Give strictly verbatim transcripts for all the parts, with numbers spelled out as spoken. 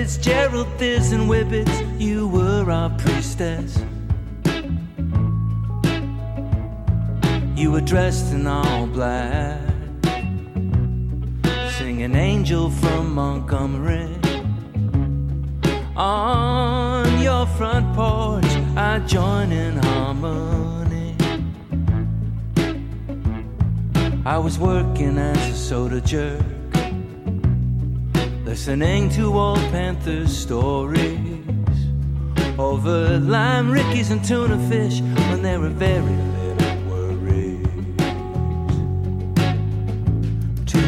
Fitzgerald, Thiz and Whippets, you were our priestess. You were dressed in all black, singing Angel from Montgomery. On your front porch, I join in harmony. I was working as a soda jerk, listening to old Panthers stories over lime rickeys and tuna fish when they were very little worries. To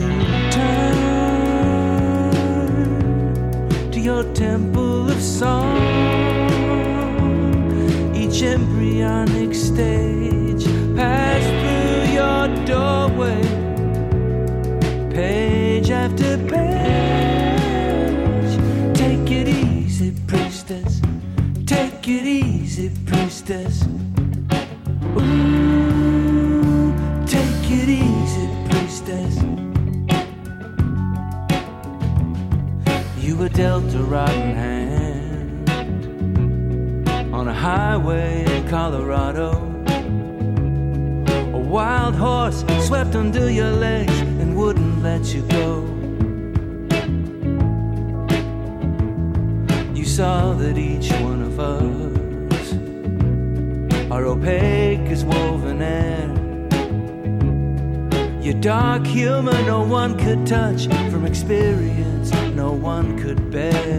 return to your temple of song, each embryonic stage passed through your doorway, page after page. Take it easy, priestess. Take it easy, priestess. Ooh, take it easy, priestess. You were dealt a rotten hand on a highway in Colorado. A wild horse swept under your legs and wouldn't let you go. You saw that each one of us are opaque as woven air. Your dark humor no one could touch, from experience no one could bear.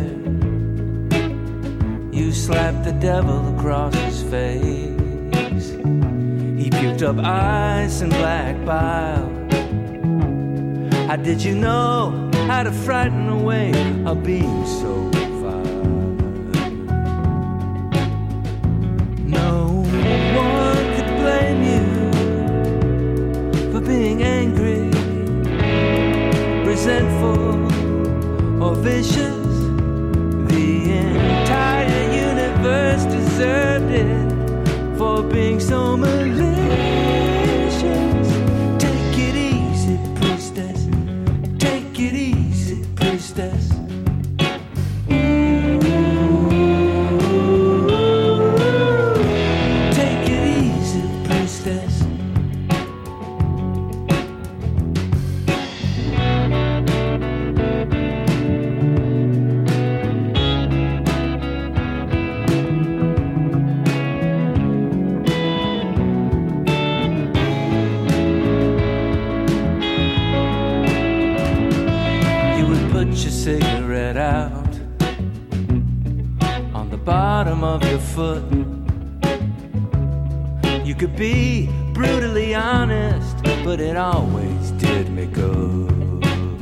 You slapped the devil across his face. He puked up ice and black bile. How did you know how to frighten away a being so vile? No one could blame you for being angry, resentful, or vicious. The entire universe deserved it for being so malicious. Take it easy, priestess. Take it easy, priestess. Ooh. Take it easy, priestess. Cigarette out on the bottom of your foot. You could be brutally honest, but it always did me good.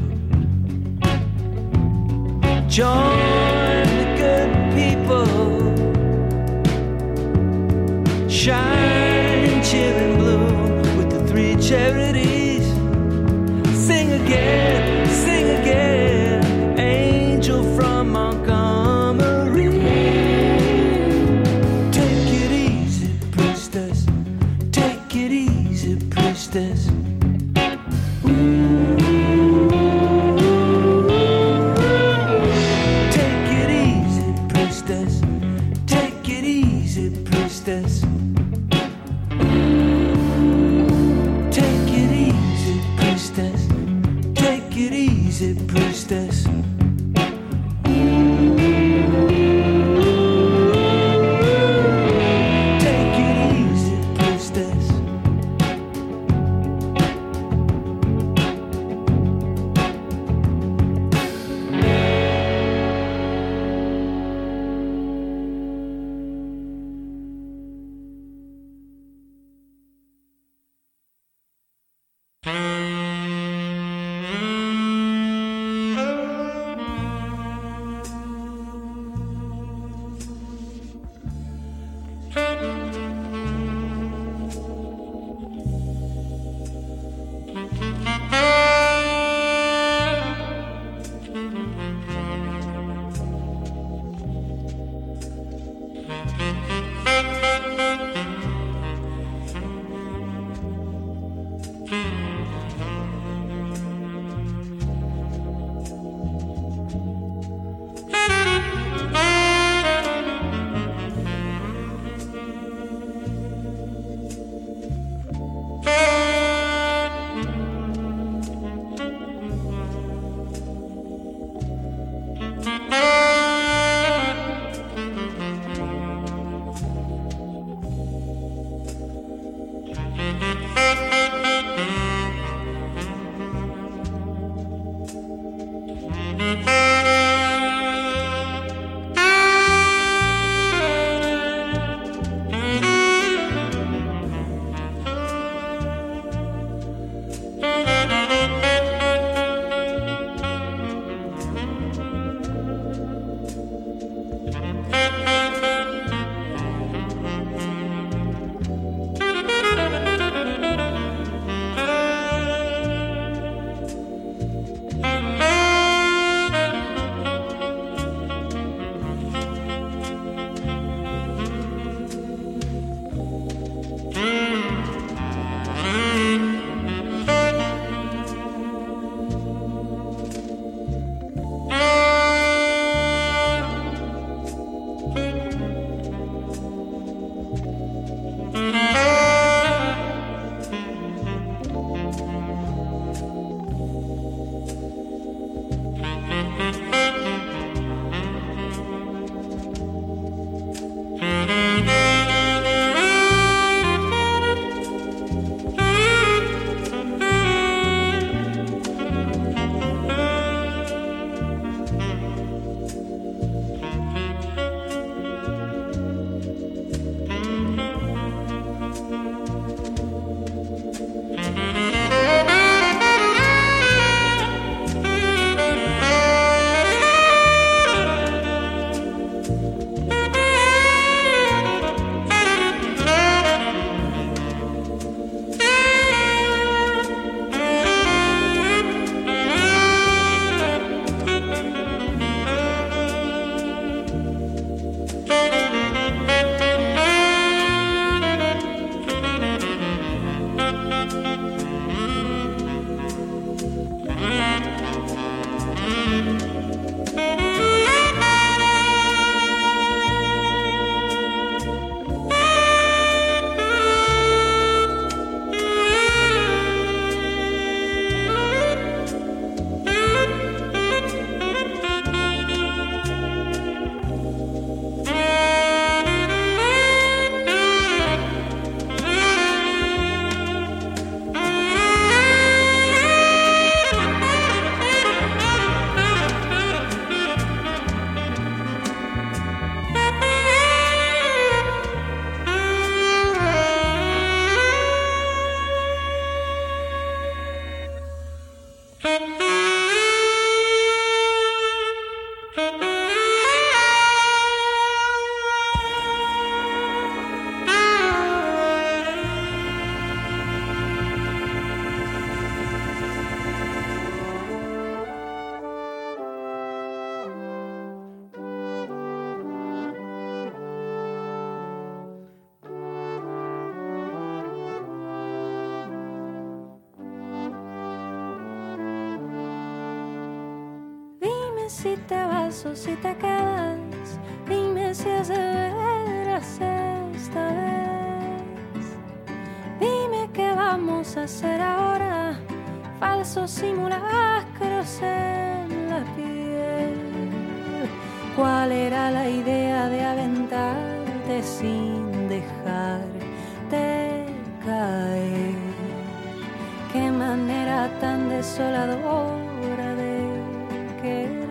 Join the good people, shine, cheer and bloom with the three charities. Sing again, sing again. Angel from Montgomery. Take it easy, priestess. Take it easy, priestess. Ooh. Take it easy, priestess. Take it easy, priestess. Ooh. Take it easy, priestess. Take it easy, priestess. Si te vas o si te quedas, dime si es de veras esta vez. Dime qué vamos a hacer ahora, falsos simulacros en la piel. ¿Cuál era la idea de aventarte sin dejarte caer? Qué manera tan desoladora de querer.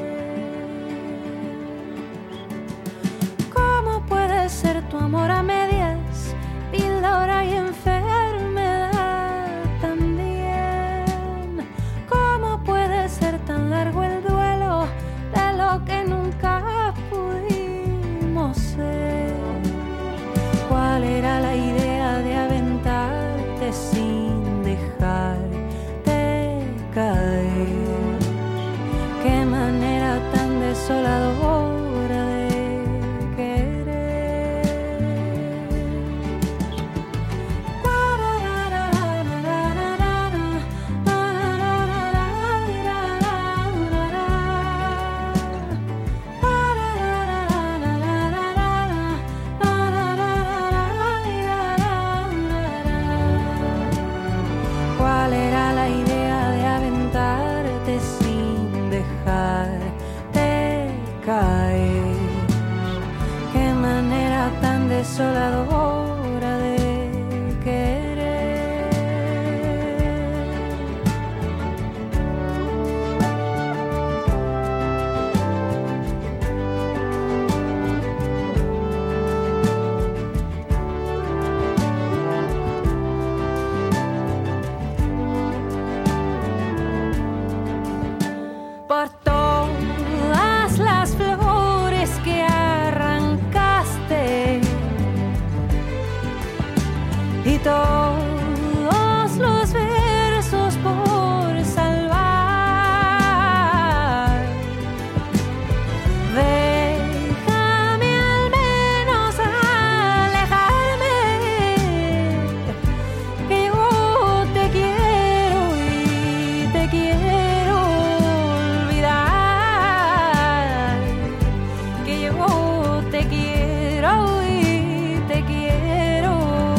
Ser tu amor a medias, píldora y enfermedad también. ¿Cómo puede ser tan largo el duelo de lo que nunca pudimos ser? ¿Cuál era la idea de aventarte sin dejarte caer? Qué manera tan desoladora. Desoladora de querer. Por todas las flores que arrancaste y todos los versos por salvar, déjame al menos alejarme, que yo te quiero y te quiero olvidar, que yo te quiero y te quiero.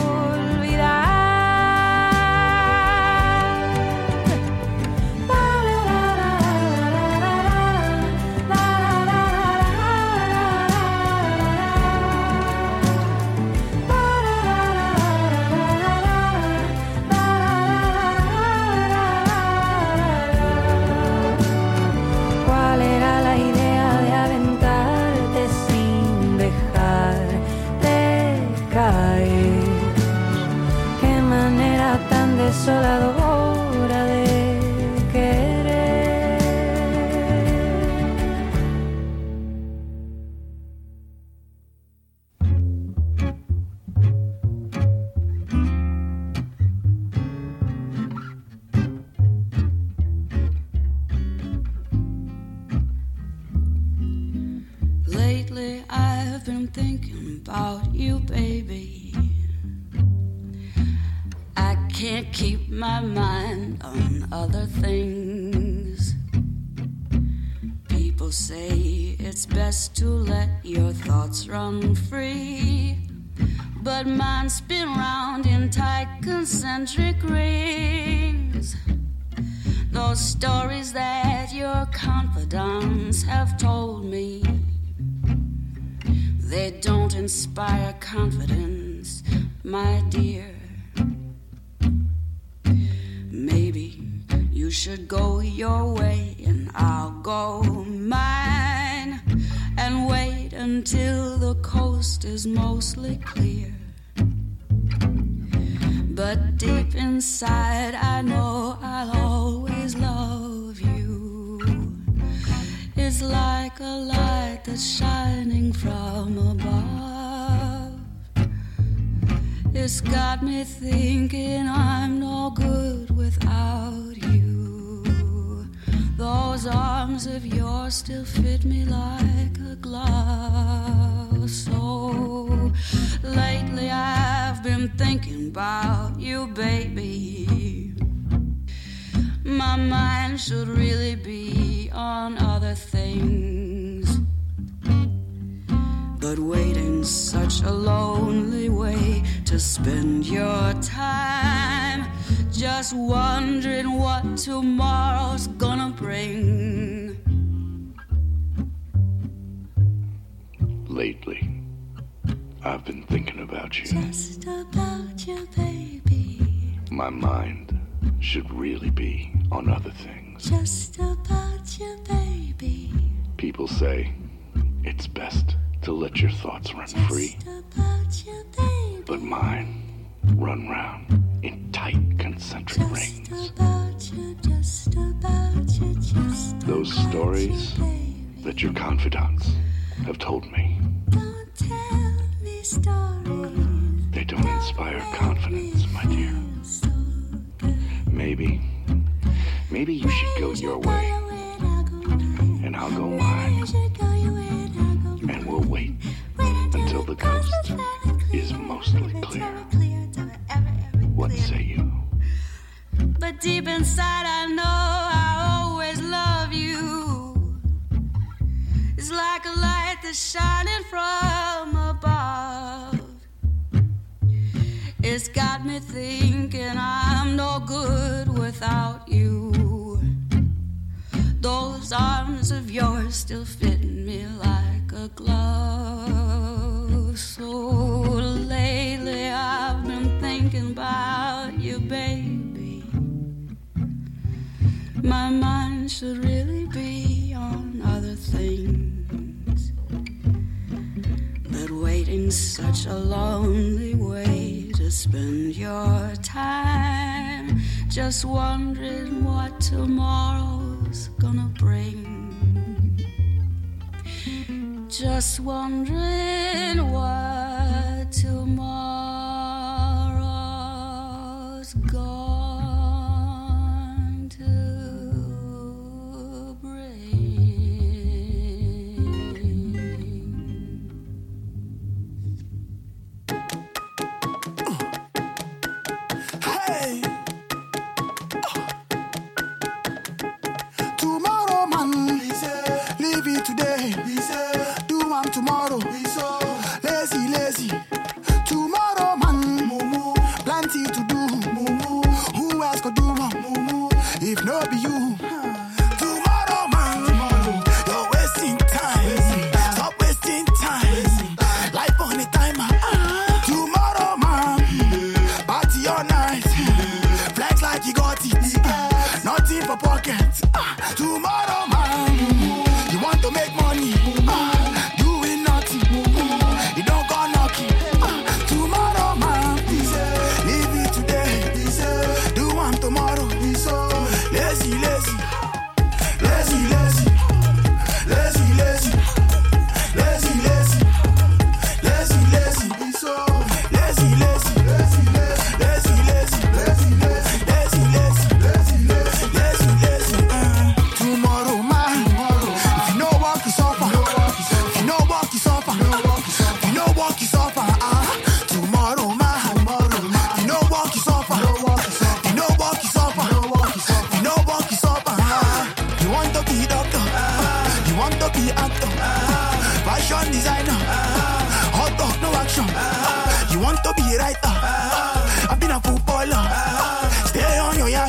Desoladora de querer. Lately I've been thinking about you, baby. I can't can't keep my mind on other things. People say it's best to let your thoughts run free, but mine spin round in tight concentric rings. Those stories that your confidants have told me, they don't inspire confidence, my dear. Maybe you should go your way and I'll go mine, and wait until the coast is mostly clear. But deep inside I know I'll always love you. It's like a light that's shining from above. It's got me thinking I'm no good without you. Those arms of yours still fit me like a glove. So lately I've been thinking about you, baby. My mind should really be on other things, but waiting's such a lonely way to spend your time, just wondering what tomorrow's gonna bring. Lately, I've been thinking about you. Just about you, baby. My mind should really be on other things. Just about you, baby. People say it's best to let your thoughts run Just free, about you, baby. but mine run round in tight concentric Just rings. about you, just about you, just Those about stories you, baby. that your confidants have told me, Don't tell me stories. they don't inspire confidence, my dear. So good. Maybe, maybe you should go your way, and I'll go mine, and we'll wait until the coast is mostly clear. What say you? But deep inside I know I always love you. It's like a light that's shining from above. It's got me thinking I'm no good without you. Those arms of yours still fit me like a glove. So lately I've been thinking about you, baby. My mind should really be on other things, but waiting's such a lonely way to spend your time, just wondering what tomorrow's gonna bring. Just wondering what tomorrow's going to Hey! Tomorrow, man, leave it today. Do one tomorrow. Lazy, lazy. Tomorrow, man, plenty to do. Who else could do one? If not be you. Tomorrow, man, you're wasting time. Stop wasting time. Life on a timer. Tomorrow, man, party all night. Flex like you got it. Nothing for pockets. Tomorrow, man, you want to make money. Doing nothing. You don't go knocking. Tomorrow, man, leave it today. Do one tomorrow. Lazy, lazy. Lazy, lazy. Lazy, lazy. Lazy, lazy. Lazy, lazy. Lazy, lazy. Lazy, lazy. Lazy, lazy. Lazy, lazy. Lazy, lazy. Lazy, lazy.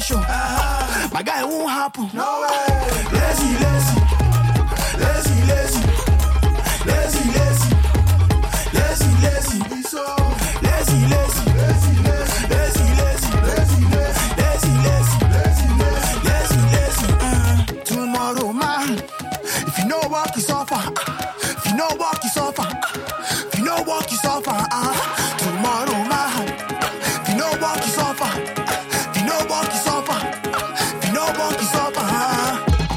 show. Uh-huh. My guy won't happen. No way. Lazy, lazy, lazy, lazy, lazy, lazy, lazy, lazy, so lazy, lazy, lazy, lazy, lazy, lazy, lazy, lazy, lazy, lazy, lazy. Uh, tomorrow, man. If you know walk, you suffer. If you know walk, you suffer. If you know walk, you suffer. Uh, tomorrow, man. If you know walk, you suffer. If you know walk, you suffer. If you know walk, you suffer. Uh.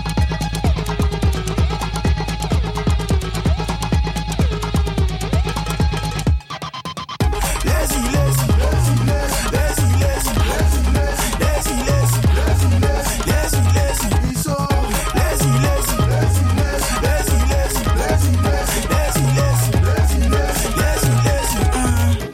Lazy, lazy, lazy, lazy, lazy, lazy, lazy, lazy, lazy, lazy, lazy, so lazy, lazy, lazy, lazy, lazy, lazy, lazy, lazy, lazy, lazy, lazy.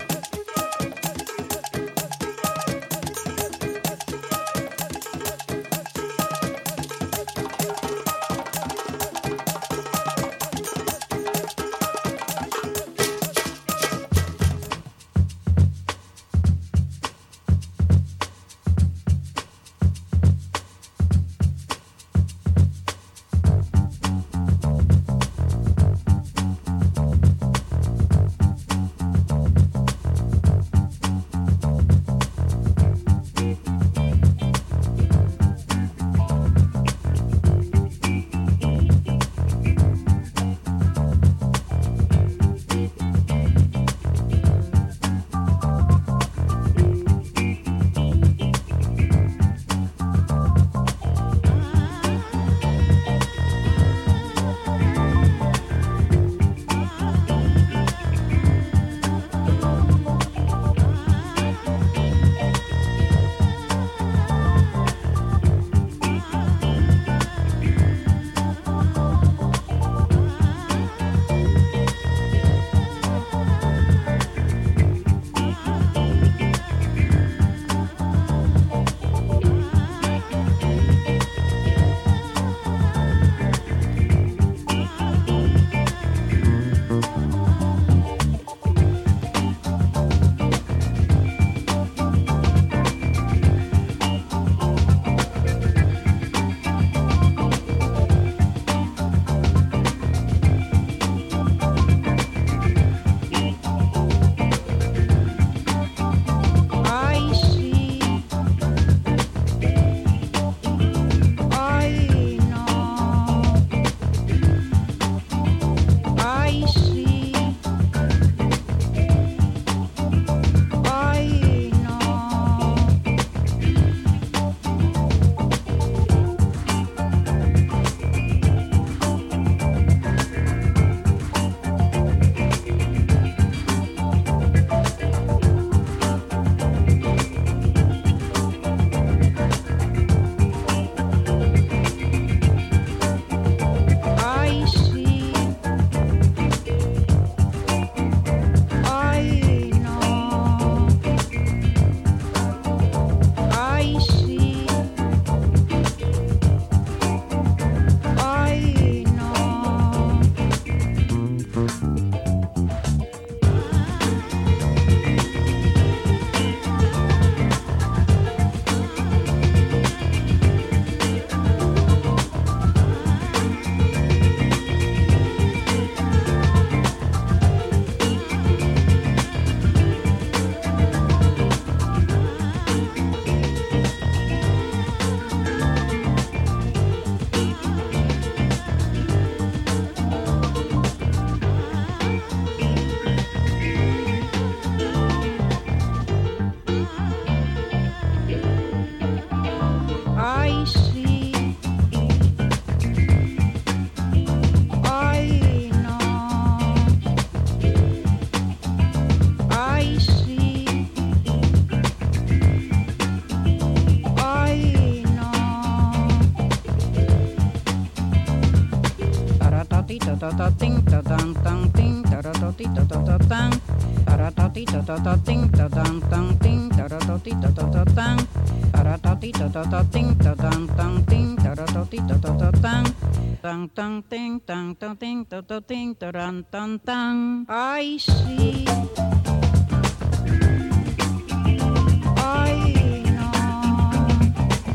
ting ta tang tang ting ta ra to ti ta ta ta tang ta ra to ti ta ta ta ting ta tang tang ting ta ra to ti ta ta ta tang ta ra to ti ta ta ta ting ta tang tang ting ta ra to ti ta ta ta tang tang tang ting tang tang ting ta ta ting ta ran tang tang. I see, I know,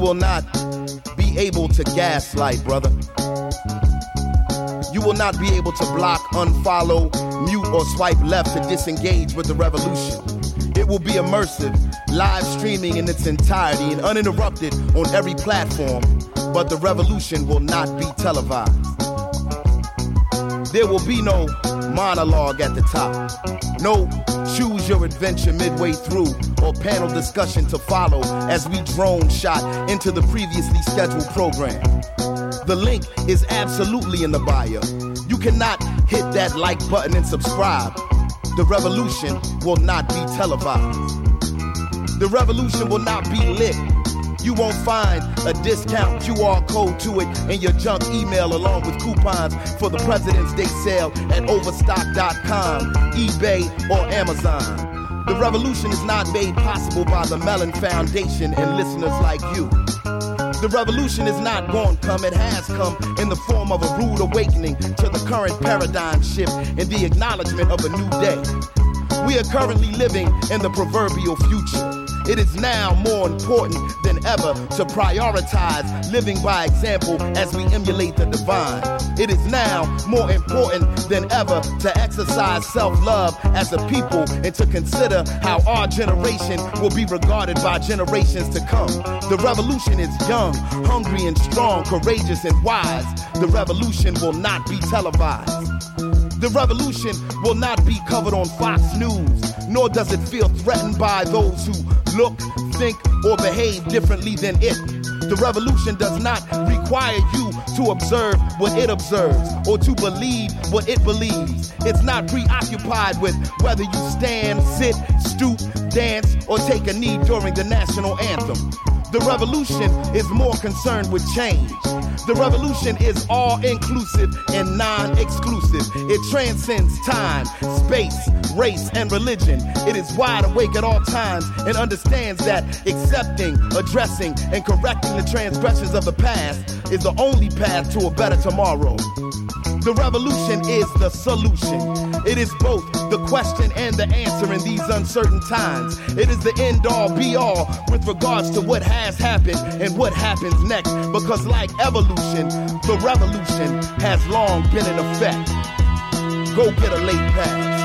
will not be able to gaslight, brother. You will not be able to block, unfollow, mute, or swipe left to disengage with the revolution. It will be immersive, live streaming in its entirety and uninterrupted on every platform, but the revolution will not be televised. There will be no monologue at the top, no choose your adventure midway through, or panel discussion to follow as we drone shot into the previously scheduled program. The link is absolutely in the bio. You cannot hit that like button and subscribe. The revolution will not be televised. The revolution will not be lit. You won't find a discount Q R code to it in your junk email along with coupons for the President's Day sale at overstock dot com, eBay, or Amazon. The revolution is not made possible by the Mellon Foundation and listeners like you. The revolution is not going to come, it has come in the form of a rude awakening to the current paradigm shift and the acknowledgement of a new day. We are currently living in the proverbial future. It is now more important than ever to prioritize living by example as we emulate the divine. It is now more important than ever to exercise self-love as a people and to consider how our generation will be regarded by generations to come. The revolution is young, hungry and strong, courageous and wise. The revolution will not be televised. The revolution will not be covered on Fox News, nor does it feel threatened by those who look, think, or behave differently than it. The revolution does not require you to observe what it observes or to believe what it believes. It's not preoccupied with whether you stand, sit, stoop, dance, or take a knee during the national anthem. The revolution is more concerned with change. The revolution is all-inclusive and non-exclusive. It transcends time, space, race, and religion. It is wide awake at all times and understands that accepting, addressing, and correcting the transgressions of the past is the only path to a better tomorrow. The revolution is the solution. It is both the question and the answer in these uncertain times. It is the end-all, be-all with regards to what has happened and what happens next. Because like evolution, the revolution has long been in effect. Go get a late pass.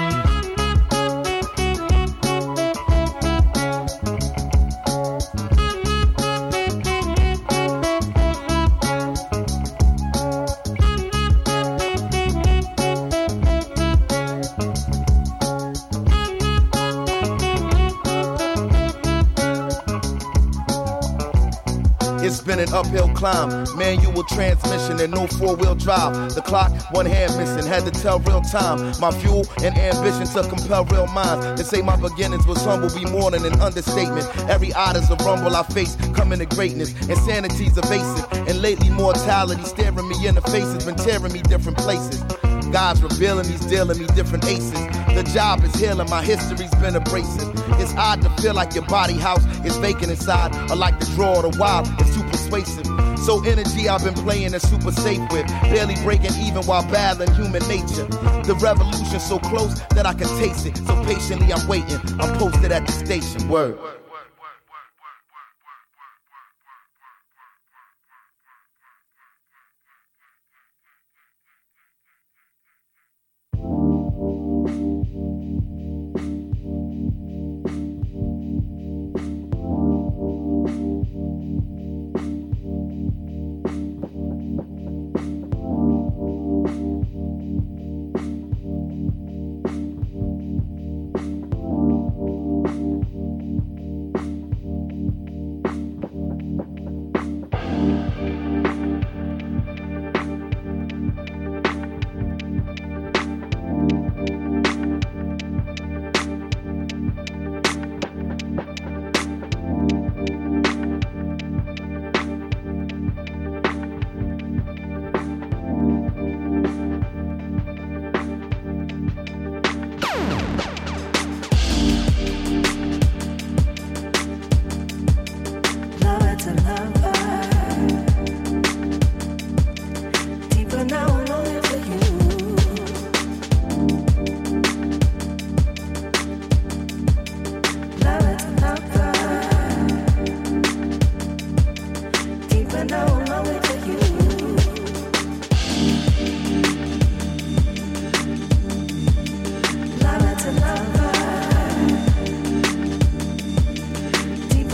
It's been an uphill climb, manual transmission and no four-wheel drive. The clock, one hand missing, had to tell real time. My fuel and ambition to compel real minds. They say my beginnings was humble, be more than an understatement. Every odd is a rumble I face, coming to greatness. Insanity's evasive, and lately mortality staring me in the face has been tearing me different places. God's revealing, he's dealing me different aces. The job is healing, my history's been abrasive. It's odd to feel like your body house is vacant inside, or like the draw of the wild is too persuasive. So energy I've been playing is super safe with, barely breaking even while battling human nature. The revolution's so close that I can taste it, so patiently I'm waiting. I'm posted at the station, word.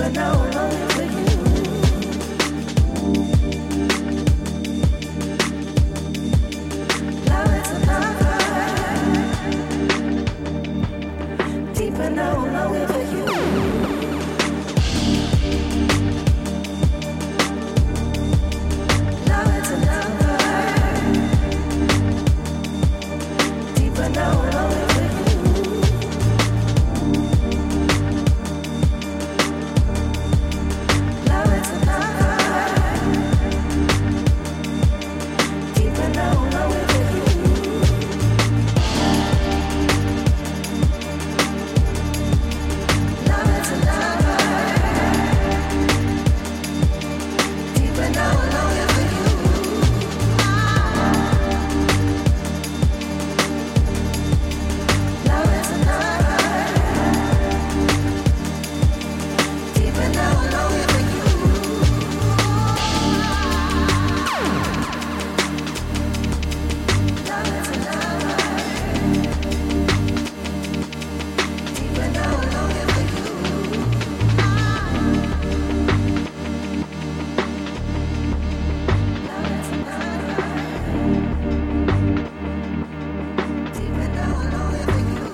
Deeper now, longing for you. Love is another. Deeper now, longing for you. Love is another. Deeper now, longing for you. Love is another. Deeper now, longing for you. Love is another. Deeper now, longing for you. Love is another. Deeper now, longing for you. Love is another. Deeper now, longing for you. Love is another. Deeper now, longing for you.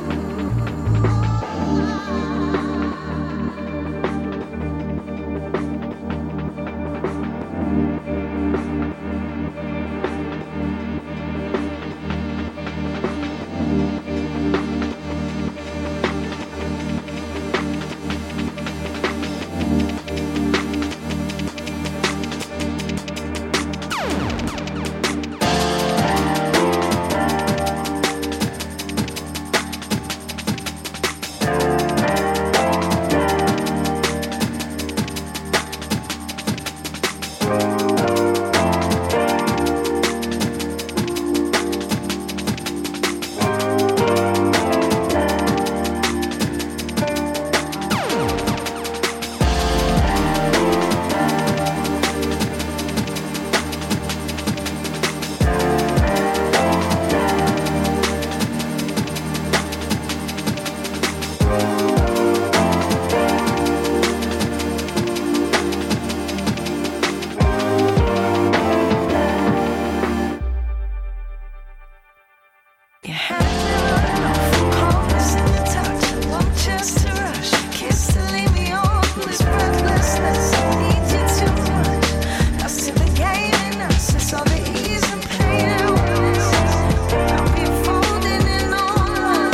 Your hand never enough, coldness in your touch. I want just to rush, kiss to leave me on this breathlessness. I need you too much. Lost to the game and us, it's all the ease and pain and weakness. I'll be folding in on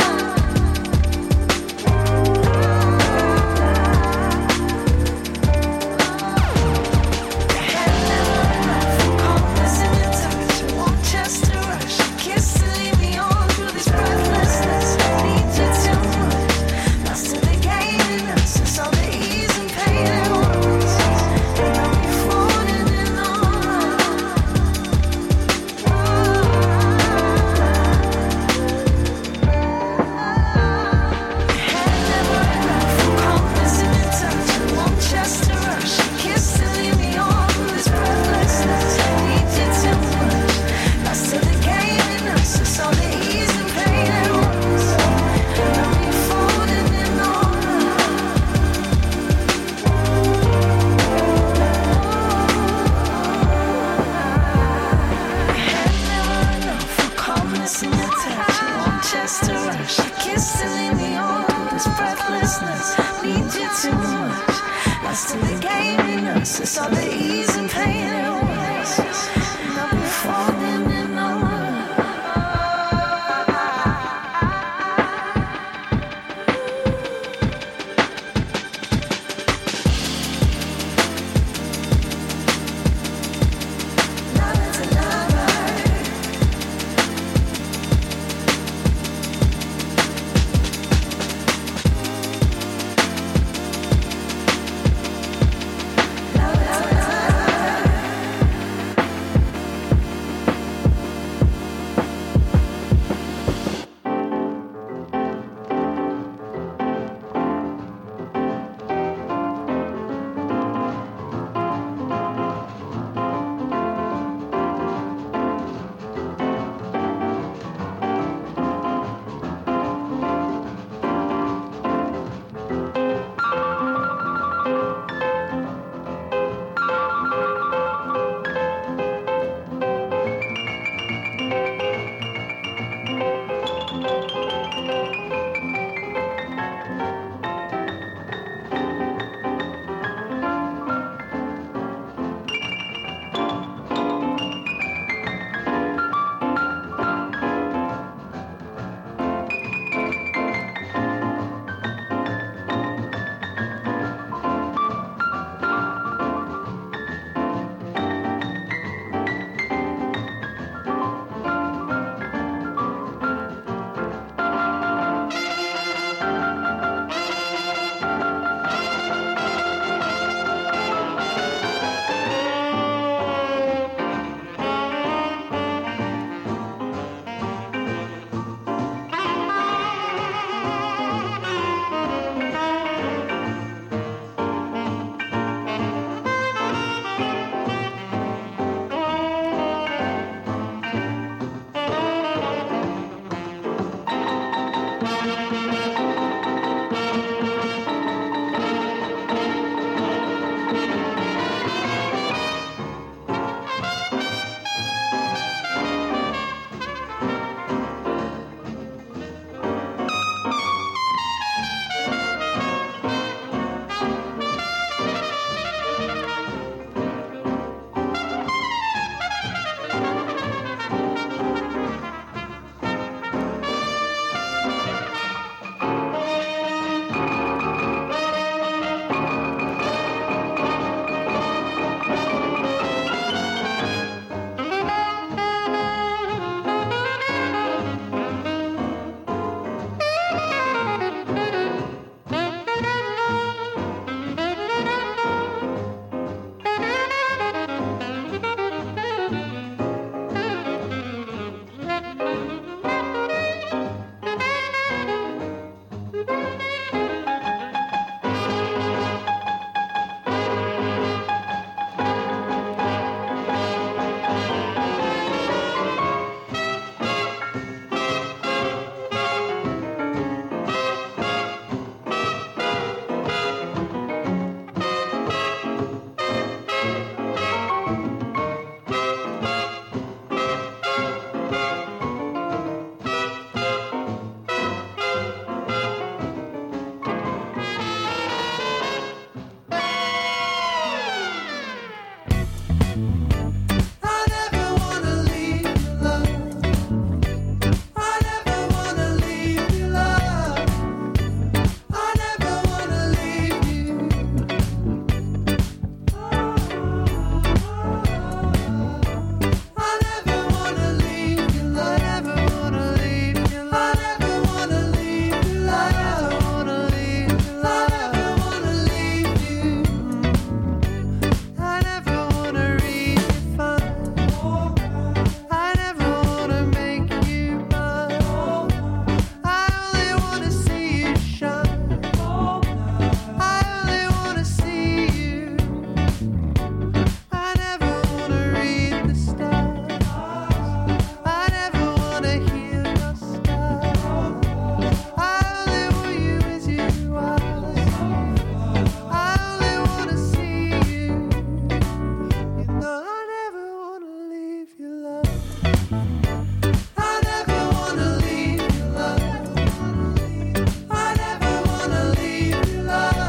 Your hand never enough, coldness in your touch. I want just to rush, kiss to leave me on. This breathlessness, need you too much. Lost to the game and us, it's all the ease and pain at once. And I'll be floating in on. Your hand never enough, coldness in your touch. I want just to rush, kiss to leave me on. This breathlessness, need you too much. Lost to the game and us, it's all the ease and pain at once. And I'll be folding in on. Your hand never enough for calmness in your touch. I want just to rush, kiss to leave me on. This breathlessness, need you too much. Lost in the game and us, it's all the ease and pain